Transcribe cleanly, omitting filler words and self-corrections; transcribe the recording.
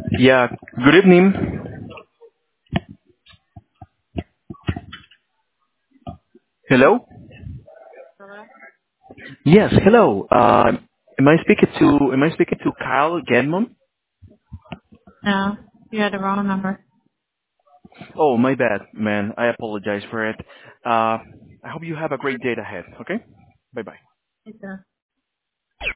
Yeah, good evening. Hello? Hello? Yes, hello. Am I speaking to Kyle Gedmon? No, you had the wrong number. Oh, my bad, man. I apologize for it. I hope you have a great day ahead, okay? Bye-bye. Yes, sir.